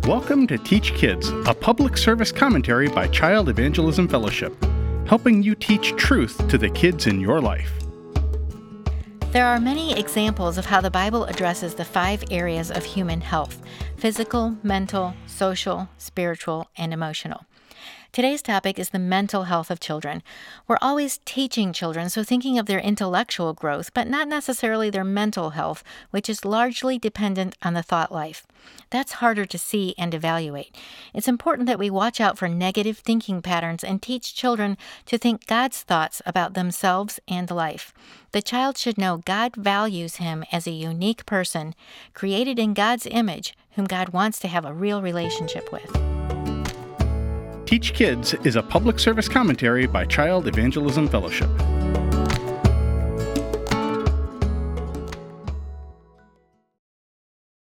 Welcome to Teach Kids, a public service commentary by Child Evangelism Fellowship, helping you teach truth to the kids in your life. There are many examples of how the Bible addresses the 5 areas of human health: physical, mental, social, spiritual, and emotional. Today's topic is the mental health of children. We're always teaching children, so thinking of their intellectual growth, but not necessarily their mental health, which is largely dependent on the thought life. That's harder to see and evaluate. It's important that we watch out for negative thinking patterns and teach children to think God's thoughts about themselves and life. The child should know God values him as a unique person, created in God's image, whom God wants to have a real relationship with. Teach Kids is a public service commentary by Child Evangelism Fellowship.